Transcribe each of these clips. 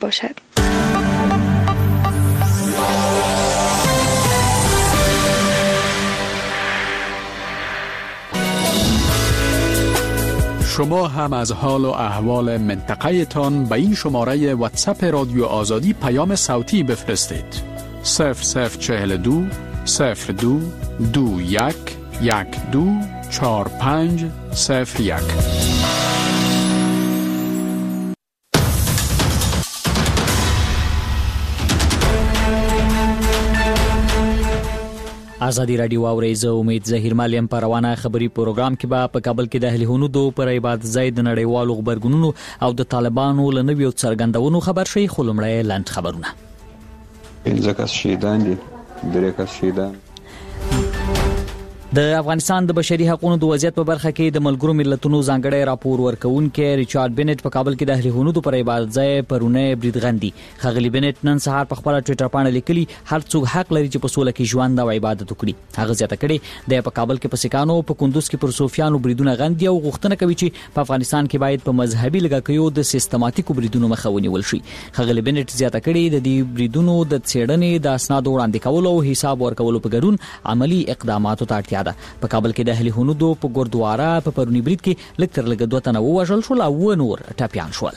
باشد. شما هم از حال و احوال منطقه تان به این شماره واتساپ رادیو آزادی پیام صوتی بفرستید. 0042 02 21 12 45 01. آزادی رادیو اوریزه امید زهیر مالیم پر روانه خبری پروګرام کې به په کابل کې د اهل هنودو پر عبادت ځای د نړیوالو خبرګونونو او د طالبانو له نویو څرګندونو خبر شي. خو لومړی لاند خبرونه. 15 کس شهیدان دي، 3 کس شهیدان. د افغانستان د بشري حقوقو د وضعیت په برخه کې د ملګرو ملتونو ځانګړی راپور ورکوونکی ریچارډ بینټ په کابل کې د اهل هنودو پر عبادت ځای پرونه بریدغندي. خغلی بینټ نن سهار په خپل ټوئیټر باندې لیکلي هر څوک حق لري چې په سوله کې ژوند او عبادت وکړي. هغه زیاته کړي د په کابل کې په سکانو په کندوز کې پر صوفیانو بریدونه غندي او غوښتنه کوي چې په افغانستان کې باید په مذهبي لګاکیو د سیستماتیکو بریدونو مخه ونیول شي. خغلی بینټ زیاته کړي د دې بریدونو د څېړنې د اسنادو وړاندې کولو او حساب ورکولو په ګډون عملی اقداماتو ته اړتیا ده. په کابل کې د اهل هنودو په ګوردواره په پرونی برید کې لکتر لګ 2 تنه وژل شول او نور ټاپیان شول.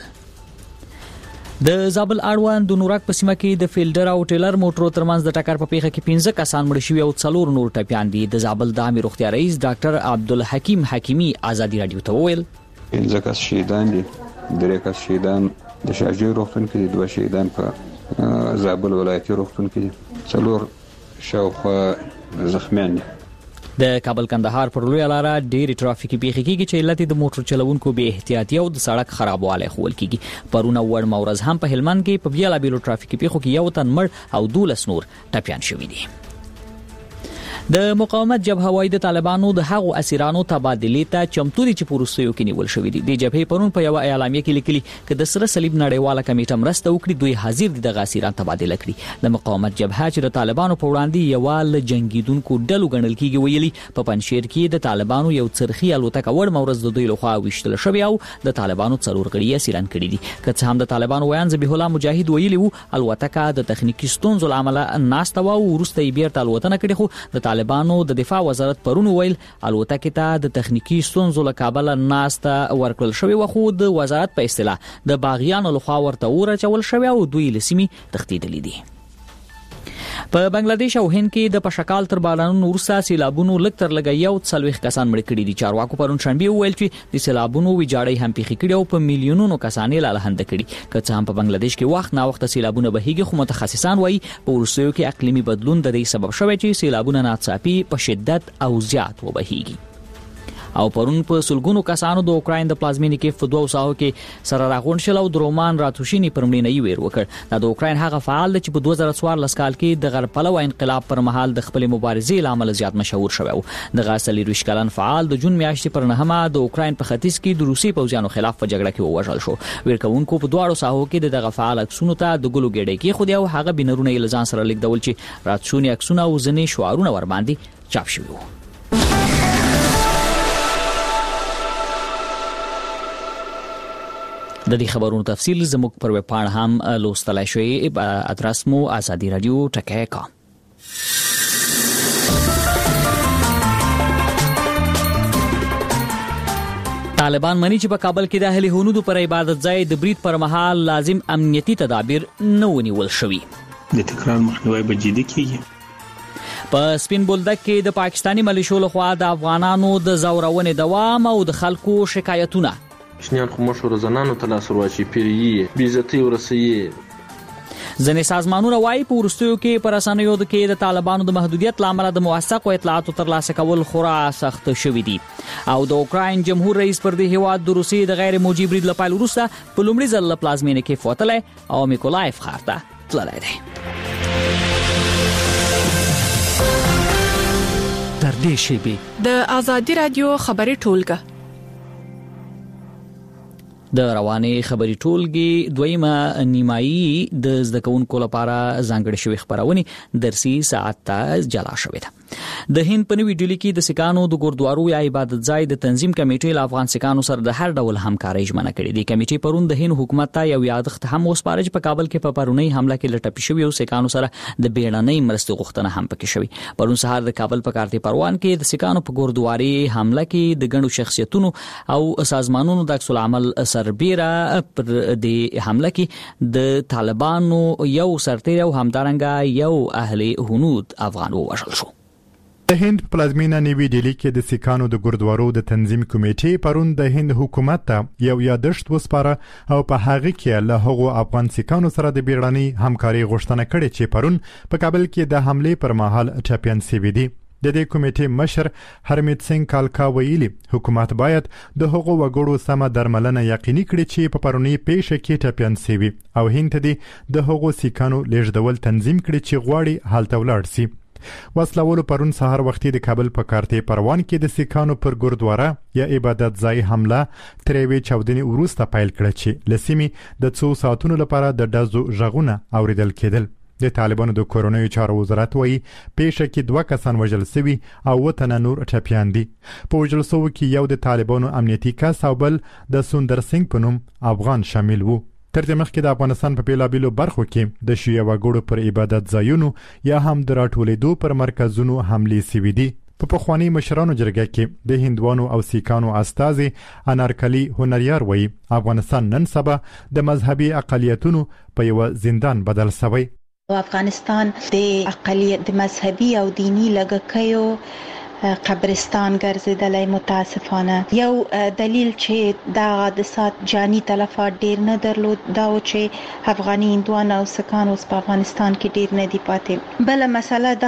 د زابل اړوند د نورک په سیمه کې د فیلډر او ټیلر موټرو ترمنځ د ټکر په پیښه کې 15 کسان مړ شوي او 4 نور ټاپیان دي. د زابل د عامه روغتیا رئیس ډاکټر عبدالحکیم حکیمی آزادی رادیو ته وویل 15 کس شهیدان دي، 3 کس شهیدان د شارجې روغتون کې دي، 2 شهیدان په زابل ولایتي روغتون کې دي، 4 شاوخوا زخمیان دي. د کابل کندهار پر لوی لاره ډېری ټرافیکي پیښې کېږي چې علت د موټر چلوونکو بې احتیاطي او د سړک خرابوالی ښوول کېږي. پرونه وړ مورز هم په هلمند کې په بیلابیلو ټرافیکي پیښو کې 1 تن مړ او 12 نور ټپیان شوي دي. د مقاومت جبهه وايي د طالبانو د هغو اسیرانو تبادلې ته چمتو دي چې په وروستیو کې نیول شوي دي. د جبهې پرون په یو اعلامیه کې لیکلي چې د سره صلیب نړیواله کمیټه مرسته وکړي دوی حاضر دي دغه اسیران تبادله کړي. د مقاومت جبهه چې د طالبانو په وړاندې یو له جنگیدونکو ډلو ګڼل کېږي ویلي په پنځشیر کې د طالبانو یو څرخي الوتکه وړ مورز د دوی لخوا ویشتل شوی او د طالبانو څلور غړي اسیران کړي دي. که څه هم د طالبانو ویان ذبیح الله مجاهد ویلي وو الوتکه د تخنیکی ستونزو لامل ناسته و او وروسته یې بیرته الوتنه کړې، خو د طالبانو د دفاع وزارت پرون ویل الوتکه ته د تخنیکی ستونزو له کابل ناسته ورکړل شوی و، خو د وزارت په اصطلاح د باغیانو لخوا ورته ورچول شوی او دوی لسیمي تښتیدلي دي. په بنگلاديش او هند کې د پشکال تر بارانونو وروسته سیلابونو لکتر لګي او 40 کسان مړ کړي دي. چارواکو پرون شنبه ویل چې د سیلابونو ویجاړي هم پیښ کړي او په میلیونونو کسان یې لاله کړي. که څه هم په بنگلاديش کې وخت نا وخت سیلابونه بهيږي، خو متخصصان وایي په وروستیو کې اقلیمي بدلون د دې سبب شوی چې سیلابونه ناڅاپي په شدت او زیات وبهيږي. او پرون په سلګونو کسانو د اوکراین د پلازمینې کې په 2 ساعتو کې سره راغون شل او د رومان راتوشینی پرمړینې ویر وکړ. د اوکراین هغه فعال چې په 2014 کال کې د غرب پلو انقلاب پر مهال د خپل مبارزې لامل زیات مشهور شوی. د غاسلی روشکلن فعال د جون میاشتې پر 9 د اوکراین په ختیځ کې د روسي پوځیانو خلاف په جګړه کې ووژل شو. ورکوونکو په 2 ساعتو کې د غفعال عکسونو ته د ګلو ګډې کې خو دی او هغه بنرونه یې لزان سره لیکدول چې راتشونی عکسونه او ځنې شعارونه ور باندې چاپ شوي وو. د دې خبرونو تفصیل زموږ پر ویب پاڼه هم لوستلای شئ. ادرس مو آزادی رادیو ټکی.com. طالبان مني چې په کابل کې د اهل هنودو پر عبادت ځای د برید پر مهال لازم امنیتي تدابیر نه ونیول شوي. د تکرار مخنیوي به جدي کیږي. په سپین بولدک کې د پاکستانی ملیشو لخوا د افغانانو د زورونې دوام او د خلکو شکایتونه شنیان خو مشهور زنانو ته لاس ورواچي پیریي بیزتی ورسي. ځینې سازمانونه وایي په وروستیو کې پر رسنیو کې د طالبانو د محدودیت لامل د موثقو اطلاعاتو ترلاسه کول خورا سخت شوي دي. او د اوکراین جمهور رئیس پر دې هیواد د روسي د غیر موجي برید له پیل وروسته په لومړي ځل له پلازمینې کې فوتلی او میکولایف ښار ته تللی دی. در دې شیبې د آزادی رادیو خبري ټولګه د رواني خبري ټولګي دویمه نیمایي د زده کوونکو لپاره ځانګړې شوی خبرونه درسي ساعت ته جلا شوې ده. د هند په نوې ډیلي کې د سکانو د ګوردوارو یا عبادت ځای د تنظیم کمیټې له افغان سکانو سره د هر ډول همکارۍ ژمنه کړې ده. کمیټې پرون د هند حکومت ته یو یادښت هم وسپارل چې په کابل کې په پرونی حمله کې لټپي شوی او سکانو سره د بیړنۍ مرستې غوښتنه هم پکې شوی. پرون سهار د کابل په کارتي پروان کې د سکانو په ګوردواري حمله کې د ګڼو شخصیتونو او سازمانونو د عکس العمل سربېره پر دې حمله کې د طالبانو یو سرتیر او همدارنګه یو اهل هنود افغان ووژل شو. د هند پلازمینه نیوی ډیلی کې د سکانو د ګوردوارو د تنظیم کمیټې پرون د هند حکومت ته یو یادښت وسپاره او په هغه کې له هغو افغان سکانو سره د بیړنۍ همکاري غوښتنه کړې چې پرون په کابل کې د حمله پر مهال ټپيان شوي دي. د دې کمیټې مشر هرمیت سنگ کالکا ویلي حکومت باید د هغو وګړو سم درملنه یقیني کړي چې په پرونی پیښه کې ټپيان شوي او هند ته د هغو سکانو لیږدول تنظیم کړي چې غواړي حالت ولاړ شي. وسلوالو پرون سهار وختي د کابل په کارتي پروان کې د سکانو پر ګوردواره یا عبادت ځای حمله تروي چاودنې وروسته پیل کړه چې لسیمي د 2 ساعتونو لپاره د ډزو ژغونه اوریدل کېدل. د طالبانو د کورونیو چارو وزارت وایي پیښه کې 2 کسان وژل شوي او 8 تنه نور ټپيان دي. په وژل شوو کې یو د طالبانو امنیتي کس او بل د سوندر سنگ په نوم افغان شامل وو. تر دې مخکې د افغانستان په بیلابیلو برخو کې د شیعه وګړو پر عبادت ځایونو یا هم د راټولېدو پر مرکزونو حملې شوي دي. په پخواني مشرانو جرګه کې د هندوانو او سیکانو استازي انارکلی هنریار وایي افغانستان نن سبا د مذهبي اقلیتونو په یو زندان بدل شوی. افغانستان د اقلیت د مذهبي او دینی لږکیو قبرستان ګرځیدلی متاسفانه. یو دلیل چې دا حادثات جانی تلفات ډیر نه درلود دا و چې افغاني هندوان او سکان اوس په افغانستان کې ډیر نه دي پاتې. بل مسله دا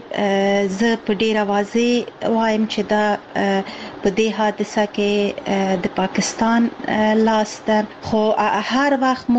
چې زه په ډیر واضح وایم چې دا په دې حادثه کې د پاکستان لاس ده خو هر وخت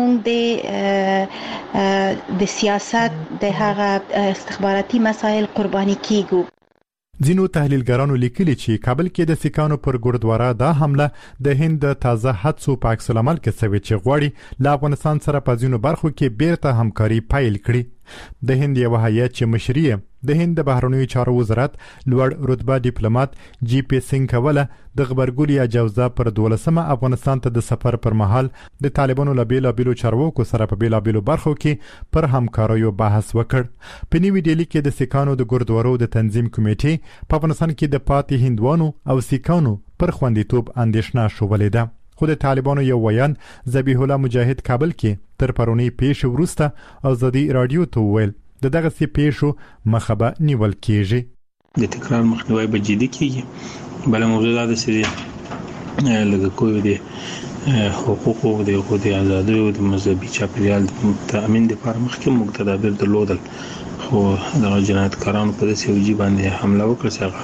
مونږ د سیاست د هغه استخباراتي مسایل قرباني کیږو. ځینو تحلیلګرانو لیکلي چې کابل کې د سکانو پر ګوردواره دا حمله د هند د تازه هڅو په عکس العمل کې شوې چې غواړي له افغانستان سره په ځینو برخو کې بیرته همکاري پیل کړي. د هند یو هیئت چې مشري د هند د بهرنیو چارو وزارت لوړ رتبه ډیپلوماټ جی پی سنگ کوله د غبرګولي اجازه پر 12 افغانستان ته د سفر پر مهال د طالبانو له بیلابیلو چارواکو سره په بیلابیلو برخو کې پر همکاریو بحث وکړ. په نیوی ډیلی کې د سکانو د ګوردوارو د تنظیم کمیټې په افغانستان کې د پاتې هندوانو او سکانو پر خوندیتوب اندېښنه شولې ده. خو د طالبانو یو ویان ذبیح الله مجاهد کابل کې تر پرونی پیښه وروسته ازادي رادیو ته وویل د دغه سي پیښو مخه به نیول کیږي. د تکرار مخنیوي به جدي کیږي. بل موضوع دا چې لږ کوی دي حقوقو د ازادۍ او د مذهبي چاپیریال تامین لپاره مخکې موږ تدابیر درلودل خو د جنایتکارانو په دې سوجي باندې حمله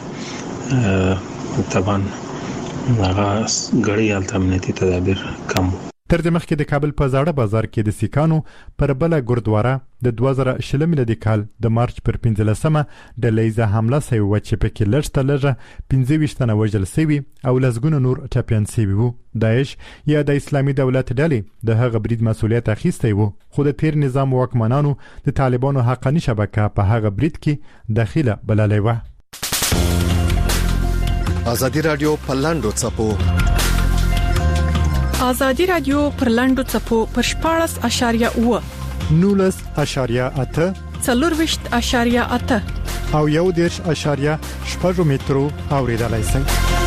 وکړه طبعا هغه غړي الټرنیټي تدابیر کم. تر دې مخکې د کابل په زاړه بازار کې د سکانو پر بل ګوردواره د 2000 میلادي کال د مارچ پر 15مه د لیزه حمله شوی و چې پکې لږه 25 تنه وژل شوي او لسګونه نور ټپيان شوي وو. داعش یا د اسلامي دولت ډلې د هغه برید مسؤلیت اخیستی وو خو د تیر نظام واکمنانو د طالبانو حقاني شبکه په هغه برید کې داخله بللې و. ازادي رادیو پلاندو چپو ازادي رادیو پرلندو چپو پر 14.8 19.8 40.8 او 1.8 مترو اوریدلای شئ.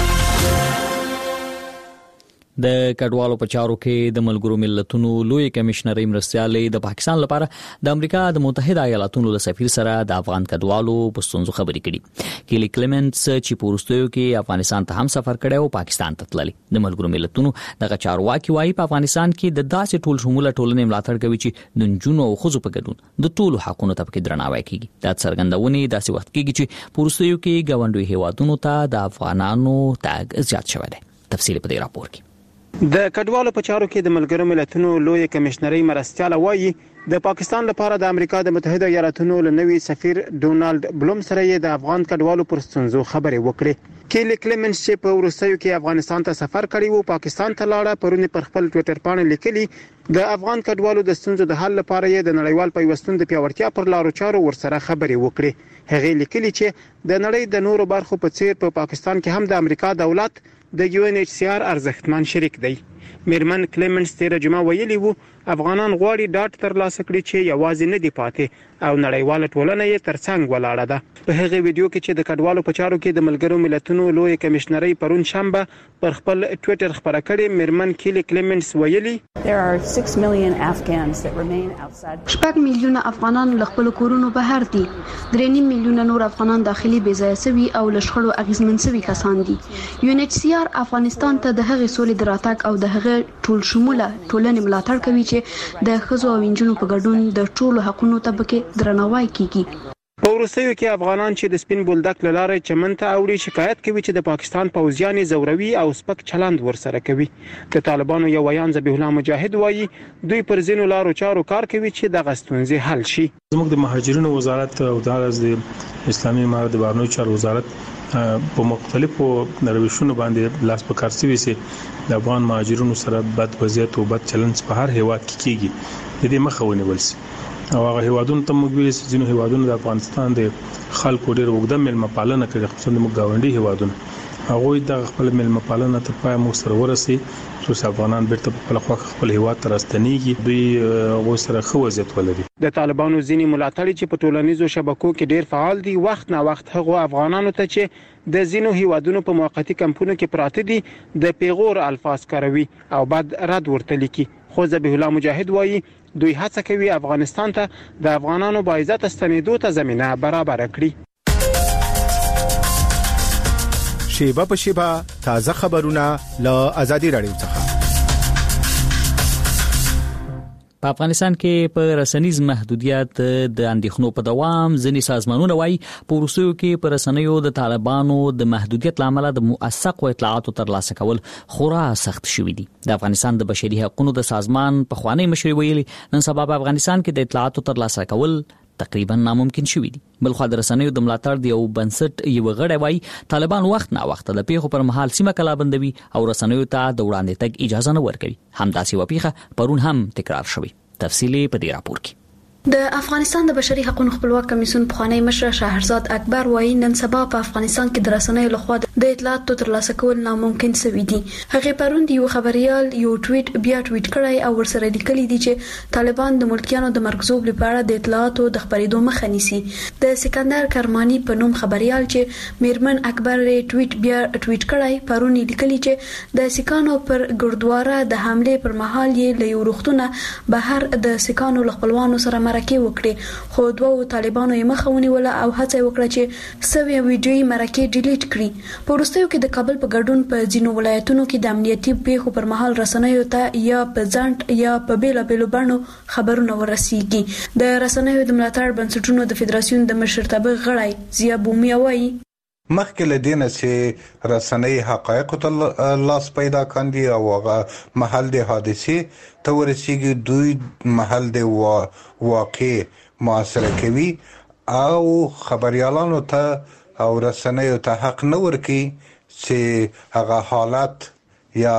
د کډوالو په چارو کې د ملګرو ملتونو لوی کمشنري مرستيالي د پاکستان لپاره د امریکا د متحده ایالاتونو له سفیر سره د افغان کډوالو په ستونزو خبرې کړي. کلی کلیمنټس چې پورستیو کې افغانستان ته هم سفر کړي او پاکستان ته تللی. د ملګرو ملتونو دغه چارواکي وايي په افغانستان کې د داسې ټول شموله ټولنې ملاتړ کوي چې د نجونو او ښځو په ګډون د ټولو حقونو ته پکې درناوی کیږي. دا څرګندونه داسې وخت کېږي چې پورستیو کې غونډوي هیوادونو ته د افغانانو تاګ زیات شوی دی. تفصیل په دې راپور کې. د کډوالو په چارو کې د ملګرو ملتونو لوی کمشنري مرستياله وایي د پاکستان لپاره د امریکا د متحده ایالاتونو له نوي سفیر ډونالد بلوم سره د افغان کډوالو پر ستونزو خبرې وکړې. کیلی کلیمنز چې په وروستیو کې افغانستان ته سفر کړی وو پاکستان ته لاړه، پرون پر خپل ټوئیټر باندې لیکلي د افغان کډوالو د ستونزو د حل لپاره یې د نړیوال پیوستون د پیاوړتیا پر لارو چارو ورسره خبرې وکړې. هغه لیکلي چې د نړۍ د نورو برخو په څیر په پاکستان کې هم د امریکا دولت د UNHCR ارزښتمن شریک دی. میرمن کلیمنز تیر جمعه ویلي وو افغانان غواړي ډاټ ترلاسه کړي چې یوازې نه دی پاتې او نړیواله ټولنه یې ترڅنګ ولاړه ده. په هغه ویډیو کې چې د کډوالو په چارو کې د ملګرو ملتونو لوی کمشنري پرون شنبه پر خپل ټوئیټر خبره کړې، میرمن کیلی کلیمنز ویلي 6 میلیونه افغانان له خپل کورونو بهر دي، 3 میلیونه نور افغانان داخلي بې ځایه سوي او له شخړو اغیزمن سوي کسان دي. UNHCR افغانستان ته د هغې سولې د راتګ او د هغې ټول شموله ټولنې ملاتړ کوي چې د ښځو او نجونو په ګډون د ټولو حقوقو ته پکې درناوی کیږي. په وروستیو کې افغانان چې د سپین بولدک له لارې چمن ته اوړي شکایت کوي چې د پاکستان پوځیان زوروي او سپک چلند ورسره کوي. د طالبانو یو ویان ذبیح الله مجاهد وایي دوی پر ځینو لارو چارو کار کوي چې د غستونځي حل شي. زموږ د مهاجرینو وزارت او د اسلامي امارت د بهرنیو چارو وزارت په مختلفو روشونو باندې لاس په کار سوي سي د افغان مهاجرینو سره بد وضعیت او بد چلند په هر هیواد کې کیږي. د دې مخه ونیول سي او هغه هیوادونو ته موږ ویل چې ځینو هیوادونو د افغانستان د خلکو ډېر وګړه ملمه پالنه کوي، خصوصا د مګاونډي هیوادونو هغه د خپل ملمه پالنه ته پای مو سره ورسي چې افغانان بیرته په خپل خواخ خپل هیواد ته راستنیږي. دوی غو سره خو وضعیت ولري. د طالبانو ځینی ملاتړي چې په ټولنیزو شبکو کې ډېر فعال دي وخت نه وخت هغه افغانانو ته چې د ځینو هیوادونو په موقتی کمپونو کې پراته دي د پیغور الفاظ کاروي او بعد رد ورته لیکي. خو ذبیح الله مجاهد وایي دوی هڅه کوي افغانستان ته د افغانانو باعزت ستنېدو ته زمينه برابر کړي. شیبه په شیبه تازه خبرونه له آزادي رادیو څخه. په افغانستان کې په رسنیز محدودیت د اندېښنو په دوام ځینې سازمانونه وایي په وروستیو کې په رسنیو د طالبانو د محدودیت لامل د موثقو اطلاعاتو ترلاسه کول خورا سخت شوي دي. د افغانستان د بشري حقوقو د سازمان په خوانی مشر ویلي نن سبا په افغانستان کې د اطلاعاتو ترلاسه کول تقریبا ناممکن شوي دي. بلخو د رسنیو د ملاتړ دی او بنسټ یو غړی وایي طالبان وخت نه وخت د پیښو پر مهال سیمه کلابندوي او رسنیو ته د وړاندې تګ اجازه نه ورکوي. همداسې یوه پیښه پرون هم تکرار شوې. تفصیلی په دې راپور کې. د افغانستان د بشري حقوقو خپلواک کمیسیون پخوانی مشر شهرزاد اکبر وایي نن سبا په افغانستان کې د رسنیو لخوا د اطلاعاتو ترلاسه کول ناممکن سوي دي. هغه پرون یو خبريال یو ټویټ بیا ټویټ کړی او ورسره لیکلي دي چې طالبان د ملکیانو د مرګزوب لپاره د اطلاعاتو د خبرېدو مخه نیسي. د سکندر کرمانی په نوم خبريال چې میرمن اکبر ټویټ بیا ټویټ کړی پرون لیکلي چې د سکانو پر ګردواره د حمله پر مهال یې له یو روختونه بهر د سکانو خپلوانو سره مرکه وکړي خو دوه طالبانو یې مخه ونیوله او هڅه وکړه چې سوي ویډیوي مرکه ډیلیټ کړي. په وروستیو کې د کابل په ګډون په ځینو ولایتونو کې د امنیتي پیښو پر مهال رسنیو ته یا په ځنډ یا په بیلابېلو بڼو خبرونه ورسیږي. د رسنیو د ملاتړ بنسټونو د فدراسیون د مشرتابه غړی ضیا بومیا وایي مخکې له دې نه چې رسنۍ حقایق ته لاس پیدا کاندي او هغه محل د حادثې ته ورسیږي دوی محل د واقع معاصره کوي او خبريالانو ته او رسنیو ته حق نه ورکي چې هغه حالت یا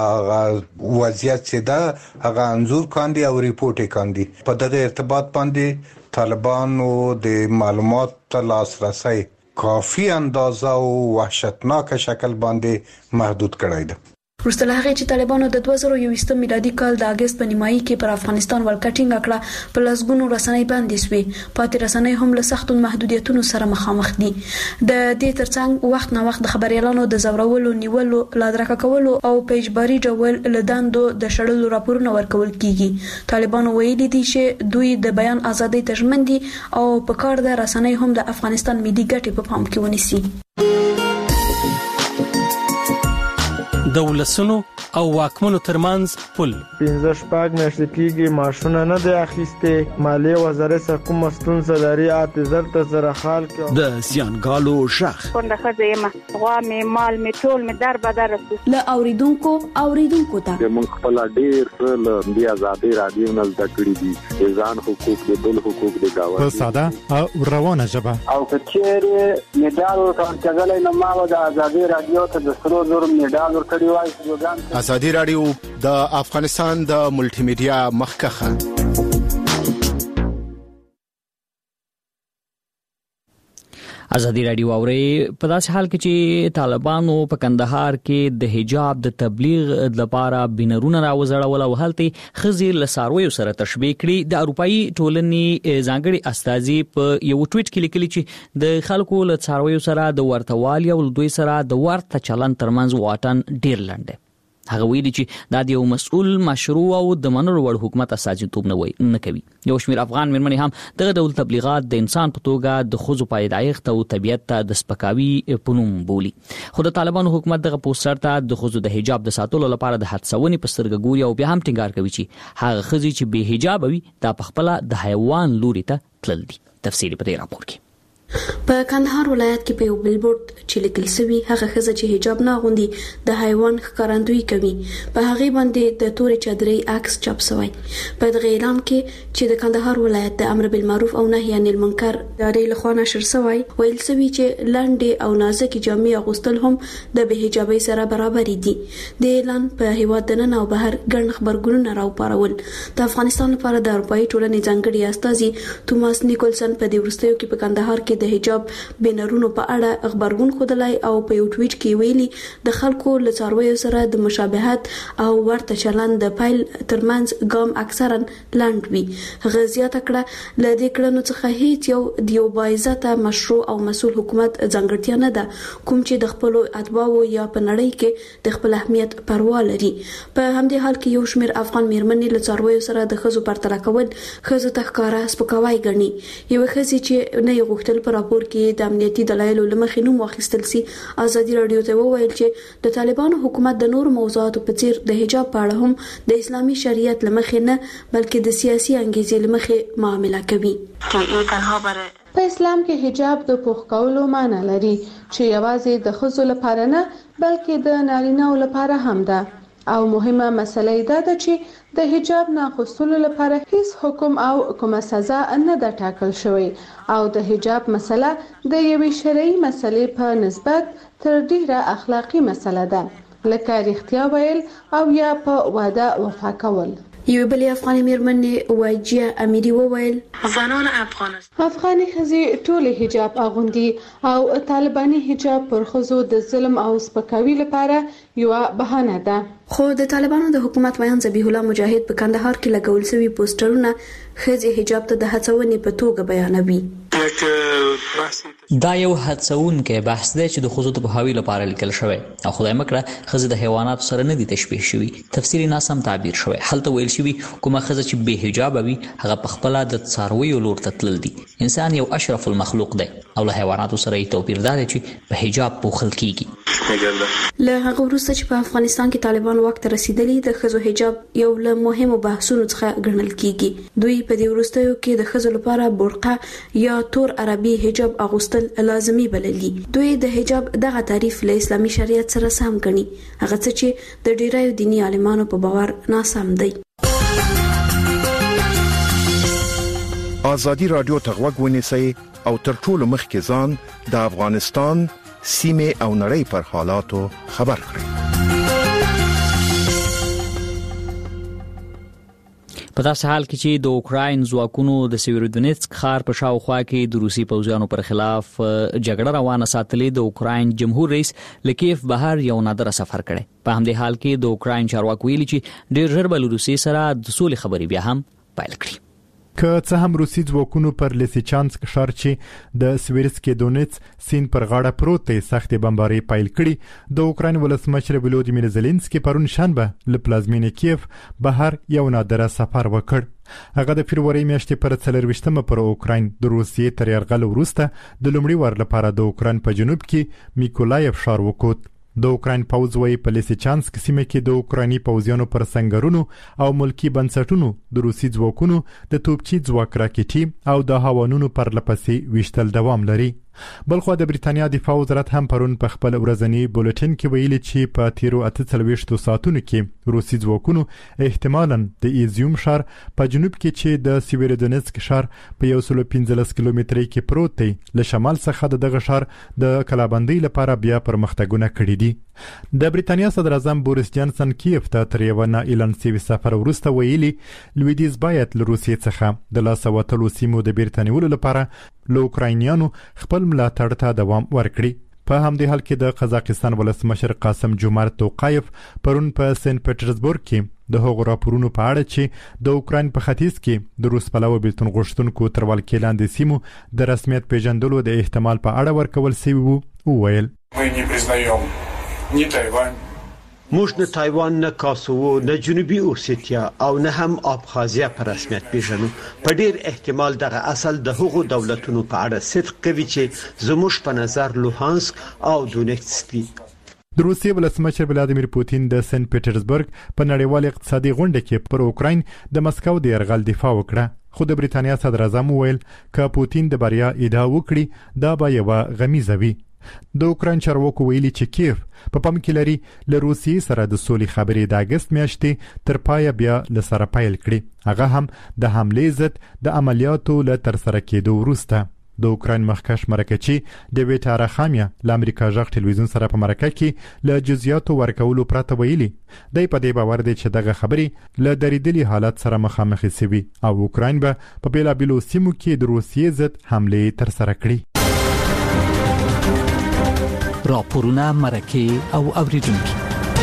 وضعیت چې دا هغه انزور کاندي او ریپورت کاندي. په دغه ارتباط باندې طالبانو د معلومات ته لاسرسي کافی اندازه او وحشتناک شکل باندې محدود کړی دی. وروسته له هغې چې طالبانو د 2021 میلادي کال د اگست په نیمایي کې پر افغانستان ولکټینګ کړه په لسګونو رسنۍ بندي شوې. پاتې رسنۍ هم له سختو محدودیتونو سره مخامخ دي. د دې ترڅنګ وخت نه وخت د خبريالانو د زورولو نیولو لادرکه کولو او په اجباري ډول لداندو د شړلو راپورونه ورکول کیږي. طالبانو ویلي دي چې دوی د بیان ازادۍ ته ژمن دي او په کار د رسنۍ هم د افغانستان ملي ګټې په پام کې ونیسي. د ولسونو او واکمنو ترمنځ پل 15 میاشتې کېږي ماشونه نه دی اخیسته مالیه وزارت سره کوم ستونزه لري اعتذار ته زره خال کې د سیانګالو شخ څنګه خزیمه غوا می مال می ټول می در بدر ل اوریدونکو ته موږ خپل ډیر څه د آزادۍ رادیو نه زده کړی دي ځان حقوق د بل حقوق د گاوند په ساده او روانه ژبه او کچېره میډال ورکړل نو ما د آزادۍ رادیو ته د سرو زر میډال ورکړی وای. آزادي رادیو د افغانستان د ملټي میډیا مخکخه. ازادي رادیو اوري په داسې حال کې چې طالبانو په کندهار کې د حجاب د تبلیغ لپاره بنرونه راوځړول او هلته خزي لساروي سره تشبيه کړي. د اروپאי ټولنې ځانګړي استاذي په یو ټویټ کې لیکلي چې د خلکو لساروي سره د ورتوالي او دوی سره د ورته چلن ترمنځ واټن ډیر لنډ. هغه ویلي چې دا د یو مسؤل مشروع او د منلو وړ حکومت استازیتوب نه کوي. یو شمېر افغان مېرمنې هم دغه ډول تبلیغات د انسان په توګه د ښځو پایدایښت او طبیعت ته د سپکاوي په نوم بولي. خو د طالبانو حکومت دغه پوسټر ته د ښځو د حجاب د ساتلو لپاره د هڅونې په سترګه ګوري او بیا هم ټینګار کوي چې هغه ښځې چې بې حجاب وي دا په خپله د حیوان لوري ته تلل دي. تفصیل په دې راپور کې. په کندهار ولایت کې په یو بیلبورډ چې لیکل شوی هغه ښځه چې حجاب نه اغوندي د حیوان ښکارندویي کوي په هغه باندې د تورې چادرې عکس چاپ شوی. په دغه اعلان کې چې د کندهار ولایت د امر بالمعروف او نهي عن المنکر ادارې لخوا نشر شوی ویل شوی چې لاندې او نازکې جامې اغوستل هم د بې حجابۍ سره برابر دي. د اعلان په هیواد دننه او بهر ګڼ خبرګونونه راوپارول. د افغانستان لپاره د اروپאי ټولنې ځانګړي استازي توماس نیکولسن په دې وروستیو کې په کندهار کې د حجاب بنرونو په اړه خبرګون خودلای او په یو ټویټ کې ویلي د خلکو له څارویو سره د مشابهت او ورته چلند د پایل ترمنځ ګام اکثرا لاند وي. هغه زیاته کړه ل دې کړنو څخه هیڅ یو دیو باعزته مشروع او مسؤل حکومت ځانګړتیا نه ده کوم چې د خپل اتباعو یا په نړۍ کې د خپل اهمیت پروا لري. په همدې حال کې یو شمېر افغان مېرمنې له څارویو سره د ښځو پرتله کول ښځو ته ښکاره سپکاوی ګڼي. یو ښځې چې نه یې غوښتل په راپور کې د امنیتي دلایلو لمخې نوم واخیستل سي ازادي رادیو ته وویل چې د طالبانو حکومت د نور موضوعاتو په څیر د حجاب په اړه هم د اسلامي شریعت لمخې نه بلکې د سیاسي انګیزې لمخې معامله کوي. په اسلام کې حجاب د پوښ کولو معنی لري چې یوازې د ښځو لپاره نه بلکې د نارینه‌و لپاره هم ده او مهمه مسله دا ده چې د حجاب نه اغوستلو لپاره هیڅ حکم او کومه سزا نه ده ټاکل شوی او د حجاب مسله د یوې شرعي مسلې په نسبت تر ډیره اخلاقی مسله ده لکه رښتیا ویل او یا په وعده وفا کول. یو بل افغاني مېرمنې واجیه امیری وویل افغاني ښځې ټول حجاب اغوندي او طالباني حجاب پر ښځو د ظلم او سپکاوي لپاره یو بهانه ده. خو د طالبانو د حکومت ویان ذبیح الله مجاهد په کندهار کې لګول شوی پوسټرونه ښځې حجاب ته د هڅونې په توګه بیانوي. دا یو هڅونکی بحث دی چې د ښځو د پوهاوي لپاره لیکل شوی او خدای مکړه ښځې د حیواناتو سره نه دي تشبیه شوي. تفسیري ناسم تعبیر شوی. هلته ویل شوي کومه ښځه چې بې حجابه وي هغه په خپله د څارویو لور ته تلل دي. انسان یو اشرف المخلوق دی او له حیواناتو سره یې توپیر دا دی چې په حجاب پوښل کیږي. له هغه وروسته چې په افغانستان کې طالبان واک ته رسیدلي د ښځو حجاب یو له مهمو بحثونو څخه ګڼل کیږي. دوی په دې وروستیو کې د ښځو لپاره برقه یا تور عربي حجاب اغوستل لازمي بللي. دوی د حجاب دغه تعریف له اسلامي شریعت سره سم ګڼي هغه څه چې د ډیرو دینی عالمانو په باور ناسم دی. آزادي رادیو ته غوږ ونیسئ او تر ټولو مخکې ځان د افغانستان سیمه او نړۍ پر حالاتو خبر کړئ. په داسې حال کې چې د اوکراین ځواکونو د سیویرودونیتسک ښار په شاوخوا کې د روسي پوځیانو پر خلاف جګړه روانه ساتلې د اوکراین جمهور رئیس لکیف بهر یو نادر سفر کړی. په همدې حال کې د اوکراین چارواکو ویلي چې ډیر ژر به له روسیې سره د سولې خبرې بیا هم پیل کړي. که څه هم روسي ځواکونو پر لیسیچانسک ښار چې د سویرسکي دونیتس سیند پر غاړه پروت دی سختې بمبارۍ پیل کړي. د اوکراین ولسمشر ولودیمیر زيلنسکي پرون شنبه له پلازمینې کیف بهر یو نادره سفر وکړ. هغه د فبرवरी میاشتې پر 24مه پر اوکراین د روسیې تر یرغل وروسته د لومړي وار لپاره د اوکراین په جنوب کې میکولایف ښار وکوت. د اوکراین پوځ وايي په لیسچانسک سیمه کې د اوکرایني پوځیانو پر سنگرونو او ملکی بنسټونو د روسي ځواکونو د توپچي ځواک راکټي او د هوانونو پر لپسې وشتل دوام لري. بلخو د بریتانیا دفاع وزارت هم پرون په خپل ورځنی بولټین کې ویلي چې په تیرو 48 ساعتونو کې روسي ځواکونو احتمالاً د ایزیوم ښار په جنوب کې چې د سیویرودونسک ښار په 115 کیلومترۍ کې پروت دی له شمال څخه دغه ښار د کلابندۍ لپاره بیا پرمختګونه کړي دي. د بریتانیا صدر اعظم بوریس جانسن کیف ته تر یو نه اعلان شوی سفر وروسته ویلي لویدیز باید له روسیې څخه د لاس وتلو سیمو د بیرته لپاره له اوکراینیانو خپل ملاتړ ته دوام ورکړي. په همدې حال کې د قزاقستان ولسمشر قاسم جومارت توقایف پرون په سنت پټرزبورګ کې د هغو راپورونو په اړه چې د اوکراین په ختیځ کې د روس پلوه بیلتون غوښتونکو تر ولکې لاندې سیمو د رسمیت پیژندلو د احتمال په اړه ورکول شوی وو وویل موږ نه تایوان نه کاسوو نه جنوبي اوسیتیا او نه هم ابخازیا په رسمیت پیژنو. په ډیر احتمال دغه اصل د هغو دولتونو په اړه صدق کوي چې زموږ په نظر لوهانسک او دونیتسک دي. د روسیې ولسمشر ولادیمیر پوتین د سنت پټرزبورګ په نړیوال اقتصادي غونډه کې پر اوکراین د مسکو د یرغل دفاع وکړه. خو د بریتانیا صدر اعظم ویل ک پوتین د بریا ادعا وکړي دا به یو غمیزه وي. د اوکراین چارواکو ویلي چې کیف په پام کې لري له روسیې سره د سولې خبرې د اگست میاشتې تر پایه بیا له سره پیل کړي، هغه هم د حملې ضد د عملیاتو له ترسره کېدو وروسته. د اوکراین مخکښ مرکچی ډیویډ اراخامیا له امریکا غږ ټلویزیون سره په مرکه کې له جزئیاتو ورکولو پرته ویلي دی په دې باور دی چې دغه خبرې له درېدلي حالت سره مخامخ شوي او اوکراین به په بیلابیلو سیمو کې د روسیې ضد حملې ترسره کړي. راپورونه مرکه او اوریدونکو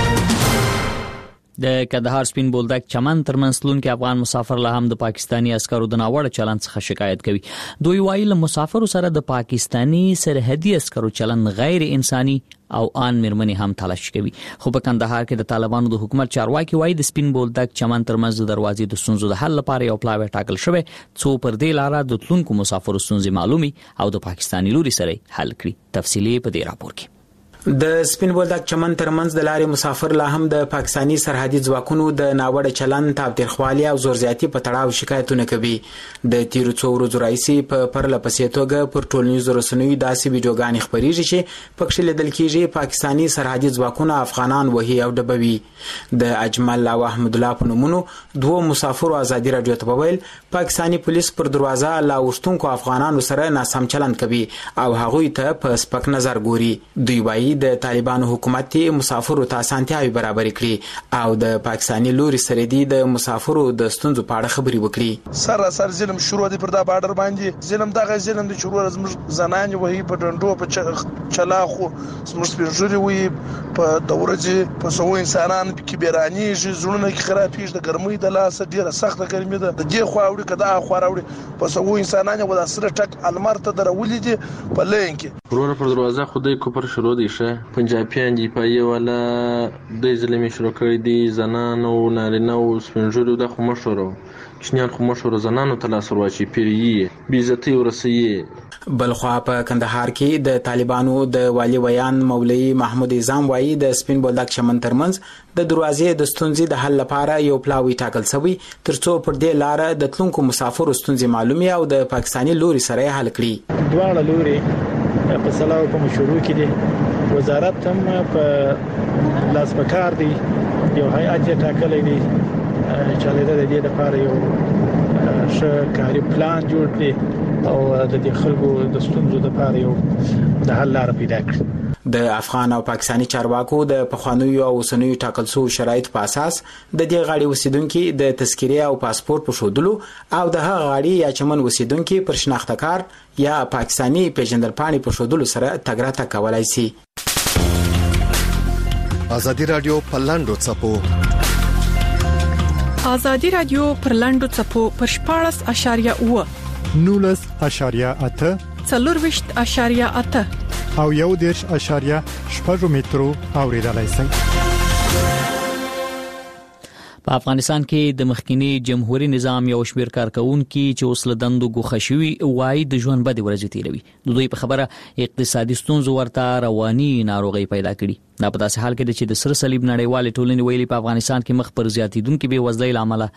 د کندهار سپین بولدک چمن ترمنځ تلونکي افغان مسافر له هم د پاکستانی عسکرو د ناوړه چلند څخه شکایت کوي. دوی وایي له مسافرو سره د پاکستانی سرحدي عسکرو چلند غیر انساني او ان مرمنې هم تلاش کوي. خو په کندهار کې د طالبانو د حکومت چارواکي وایي د سپین بولدک چمن ترمنځ د دروازې د ستونزو د حل لپاره یو پلاوی ټاکل شوی څو پر دې لاره د تلونکو مسافرو ستونزې معلومي او د پاکستانی لوري سره حل کړي. تفصیلی په دې راپور کې د سپین بولدک چمن ترمنځ د لارې مسافر لا هم د پاکستانی سرحدي ځواکونو د ناوړه چلند تابترخوالي او زورزیاتي په تړاو شکایتونه کوي. د تیرو څو ورځو راځي په پرله پسې توګه پر ټولنیزو رسنیو داسې ویډیوګانې خپرېږي چې پکښې لیدل کېږي پاکستانی سرحدي ځواکونه افغانان وهي او ډبوي. د اجمل او احمد الله په نومونو دوه مسافرو ازادي رادیو ته وویل پاکستانی پولیس پر دروازه لا وشتونکو افغانانو سره ناسم چلند کوي او هغوی ته په سپک نظر ګوري. دوی وایي د طالبانو حکومت مسافرو ته اسانتیاوي برابر کړي او د پاکستانی لوري سره د مسافرو د ستونزو په اړه خبري وکړي. سر ظلم شروع دي پر دا بارډر باندې ظلم دغه ظلم د شروع زموږ زنان وهي په ډندو په چلاخو زموږ سپینځوري وي په دورځي په سو انسانان کې بیرانی زړونه کې خرابېږي د ګرمۍ د لاس ډیره سخته ګرمي ده د دې خو اوري کدا خو راوړي په سو انسانان و د سره ټک المر ته درولې دي په لین کې ورور پر دروازه خدای کو پر شروع دي شه پنجابیان دی پای ولا د ظلمي شروع کړی دي زنانو نارینه او سپینځوري د خو مشورو کشنیان خو مشورو زنانو تلاسر واچي پیری بیزتی ورسیه. بلخوا په کندهار کې د طالبانو د والی ویان مولوی محمود اعظم وایي د سپین بولدک چمن ترمنځ د دروازې د ستونزې د حل لپاره یو پلاوی ټاکل شوی ترڅو پر دې لار د تلونکو مسافرو ستونزې معلومي او د پاکستانی لوري سره حل کړي. دواړه لوري په سلاو په مشورو کې دي وزارت هم په لاس پکار دی یو هیئت ټاکلې دي چې د دې لپاره یو ښه کاري پلان جوړ کړي او د دې خلکو د ستونزو لپاره یو د حل لار پیدا کړي. د افغان او پاکستانی چارواکو د پخوانیو او اوسنیو ټاکل شویو شرایطو په اساس د دې غاړې اوسیدونکو د تذکرې او پاسپورت په ښودلو او د هغه غاړې یا چمن اوسیدونکو پر شناخته کارت یا پاکستانی پیژندل په ښودلو سره تګ راتګ کولای شي. ازادي رادیو په لاندو څپو ازادي رادیو پر لاندو څپو پر 14.8 19.8 4.8 او 1.8 مترو اوریدلای شئ. په افغانستان کې د مخکینی جمهوریت نظام یو شمېر کارکونکو چې اوس له دندو ګوښه شوي وایي د ژوند بدې ورځې تیروي. دوی په خبره اقتصادي ستونزو ورته رواني ناروغي پیدا کړي. دا په داسې حال کې چې د سره صلیب نړیوال ټولنې ویلي په افغانستان کې مخ پر زیاتیدونکو بې وزلۍ له امله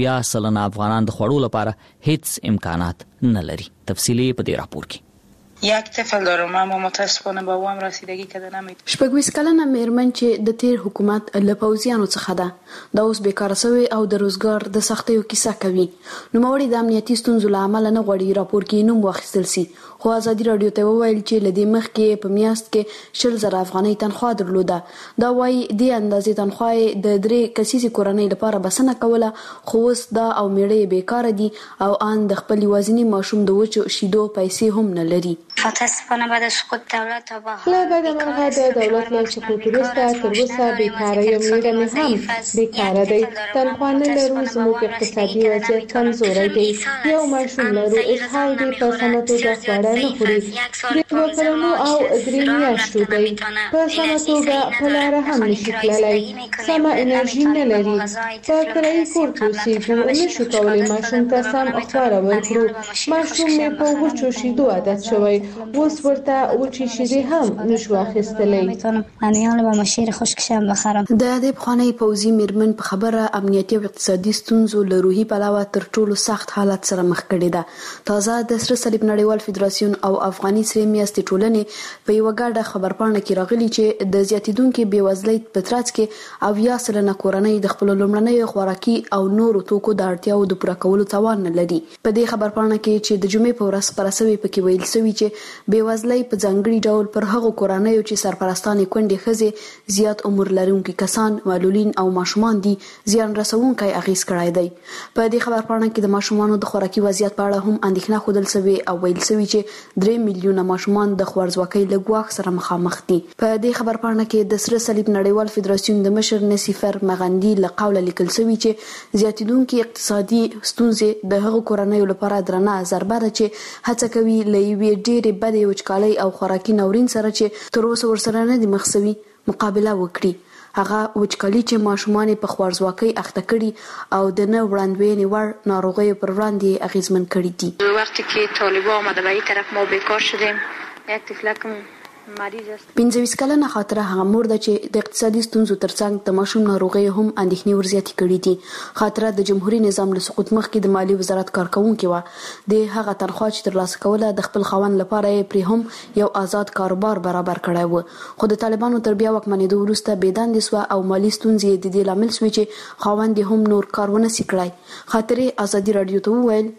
80% افغانان د خوړو لپاره هیڅ امکانات نه لري. تفصیلی په دې راپور کې. یک طفل دارم اما متاسفانه به او هم رسیدگی کرده نمیتونه. 26 کلنه میرمن چې د تیر حکومت له پوځیانو څخه ده د اوس بیکاره شوی او د روزګار د سختیو کیسه کوي. نو موري د امنیتي ستونزو له امله نه غوړي راپور کې نوم واخیستل سي. خو ازادي رادیو ته وویل چې لدی مخ کې په میاشت کې 100,000 افغانۍ تنخواه درلوده. دا وایي د اندازې تنخواه د 3 کسیزي کورنۍ لپاره بسنه کوله. خو اوس دا او میړې بیکاره دي او ان د خپل وازنی ماشوم د وچو شیدو پیسې هم نه لري. متاسفانه بعد از سقوط دولت لا بعد مرغه د دولت له سقوط وروسته تر اوسه بیکاره یم میرمن هم بیکاره دی. تنخواه نه لرو، زموږ اقتصادي وضعیت کمزوری دی. یو ماشوم لرو، اسهال دی په سمه توګه خواړه نه خوري. د 2 کلونو او 3 میاشتو دی. په سمه توګه په لاره هم نشي تللی. سمه انرژي نه لري. په کرایي کور کې اوسېږو، نشو کولی ماشوم ته سم خواړه ورکړو. ماشوم مې په وچو شیدو عادت شوی، اوس ورته وچې شیدې هم نشو اخیستلی. انیان با مشیر خشکشم بخرم. د دې بخوانی پوزي میرمن په خبره امنیتي او اقتصادي ستونزو له روحي پلاوه تر ټولو سخت حالت سره مخ کړي ده. تازه د سره صلیب نړیوال فدراسیون او افغاني سره میاشتې ټولنې په یو غاډه خبرپاڼه کې راغلي چې د زیاتیدونکو بیوزلۍ په ترڅ کې 80% کورنۍ د خپل لومړنۍ خوراکي او نورو توکو د اړتیاو د پوره کولو توان نه لري. په دې خبرپاڼه کې چې د جمعې په ورځ پرسوي پکې ویل شوی چې بیوزلۍ په ځانګړي ډول پر هغو کورنیو چې سرپرستانې کونډې ښځې، زیات عمر لرونکي کسان، معلولین او ماشومان دي زیان رسونکی اغیز کړی دی. په دې خبرپاڼه کې د ماشومانو د خوراکي وضعیت په اړه هم اندېښنه ښودل شوې او ویل شوی چې 3 میلیونه ماشومان د خوارځواکۍ له ګواښ سره مخامخ دي. په دې خبرپاڼه کې د سره صلیب نړیوال فدراسیون د مشر نصیفر مغندي له قوله لیکل شوی چې زیاتیدونکي اقتصادي ستونزې د هغو کورنیو لپاره درنه ضربه ده چې هڅه کوي له یوې ډېرې بدې وچکالۍ او خوراکي ناورین سره چې تر اوسه ورسره نه دي مخ شوي مقابله وکړي. هغه وچکالي چې ماشومان په خوارځواکۍ اخته کړي او د نه وړاندوینې وړ ناروغیو پر وړاندې اغیزمن کړي دي. وقتی که طالبان آمده به این طرف ما بیکار شدیم، یک طفلکم مریض است. 25 کلنه خاطره هغه مور ده چې د اقتصادي ستونزو ترڅنګ د ماشوم ناروغي هم اندېښنې ورزیاتې کړې دي. خاطره د جمهوریت نظام له سقوط مخکې د مالی وزارت کارکونکې و. د هغه تنخواه چې ترلاسه کوله د خپل خاوند لپاره پرې هم یو آزاد کاروبار برابر کړی و. خو د طالبانو تر بیا واکمنېدو وروسته بېدندې سوه او مالي ستونزې د دې لامل شوې چې خاوند هم نور کار ونه سي کړی. خاطرې ازادي رادیو ته وویل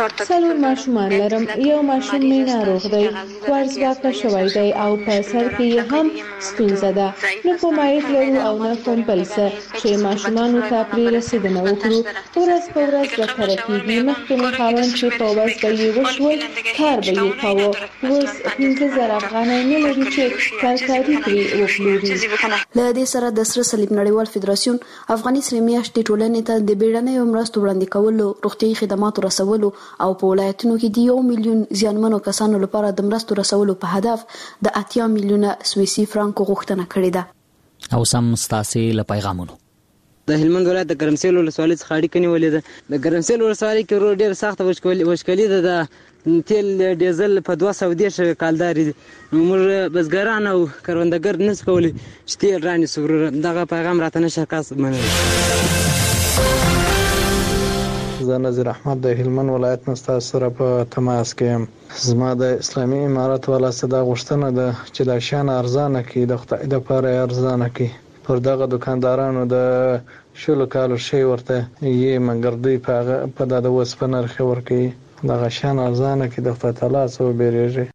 4 ماشومان لرم، یو ماشوم مې ناروغ دی، خوارځواکه شوی دی او په سر کې هم ستونزه ده. نه په مایټ لرو او نه کوم بل څه چې ماشومانو ته پرې رسېدنه وکړو. ورځ په ورځ بدتره کېږي. مخکې مې خاوند چې په ورځ به یې وشول کار به یې کاوه. اوس 15,000 افغانۍ نه لري چې کارکاري پرې وپلوري. له دې سره د سره صلیب نړیوال فدراسیون افغاني سره میاشتې ټولنې ته د بیړنیو مرستو وړاندې کولو، روغتیايي خدماتو رسولو او په ولایتونو کې د 1 میلیون زیانمنو کسانو لپاره د مرستو رسولو په هدف د 80 میلیونه سویسي فرانکو غوښتنه کړې ده. او سم ستاسو له پیغامونو د هلمند ولایت د ګرمسیل ولسوالۍ څخه اړیکه نیولې ده. د ګرمسیل ولسوالۍ کې روډ ډېر سخته وچکالي ده. د تیل ډیزل په 210 کالداري دي. موږ بزګران او کروندګر نس کولی چې تیل رانیسو. دغه پیغام راته نشه کاس منل. زه نظیر احمد د هلمند ولایت نه ستاسو سره په تماس کې یم. زما د اسلامي امارت والا صدا غوښتنه ده چې دا شیان ارزانه کړي، د خدای دپاره یې ارزانه کړي. پر دغه دکاندارانو د 10 کالو شی ورته یې مګر دوی په دا د وسپه نرخ ورکوي. دغه شیان ارزانه کړي، د خدای تعالی څخه وبېرېږي.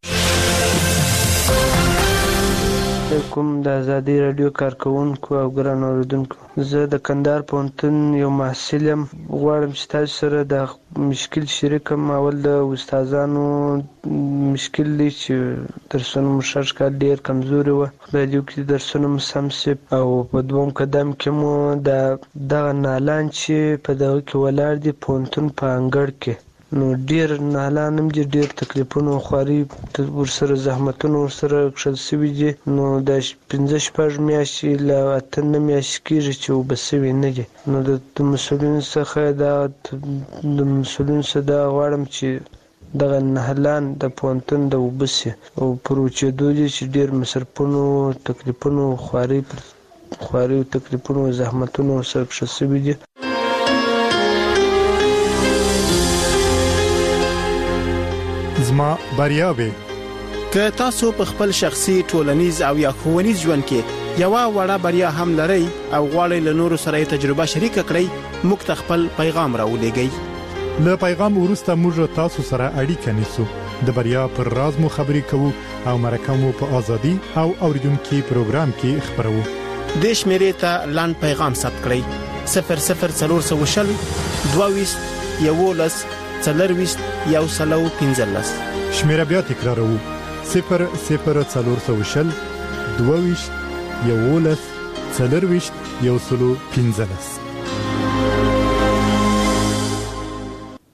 کوم د ازادي رادیو کارکونکو او ګران اوریدونکو، زه د کندهار پوهنتون یو محصل یم. غواړم چې تاسو سره د مشکل شریک یم. اول د استادانو مشکل دی چې درسونه مو شاید کال ډېر کمزوري وه. خدای دې وکړي درسونه مو سم سي. او په دوم قدم کې مو دغه نالان چې په دغه کې ولاړ دي پوهنتون په انګړ کې، نو ډیر نهلان هم دي، ډیر تکلیفونه خواري ورسره زحمتونه ورسره کښل سوي دي. نو د 15-16 میاشتې له 8 میاشتې کېږي چې اوبه سوي نه دي. نو د مسؤلینو څخه دا غواړم چې دغه نهلان د پوهنتون د اوبه سي او پر وچېدو دي چې ډیر مصرفونو تکلیفونو خواري او تکلیفونو زحمتونو ورسره کښل سوي دي. زما بریاوې که تاسو په خپل شخصي ټولنیز او یا ښوونیز ژوند کې یوه وړه بریا هم لرئ او غواړئ له نورو سره یې تجربه شریکه کړئ، موږ ته خپل پیغام راولېږئ. له پیغام وروسته موږ تاسو سره اړیکه نیسو، د بریا پر راز مو خبرې کوو او مرکه مو په ازادي او اوریدونکو پروګرام کې خبرو. د شمیرې ته لاند پیغام ثبت کړئ 00420 22 11 40 115. شمیره بیا تکراروو 00420 22 11 40 115.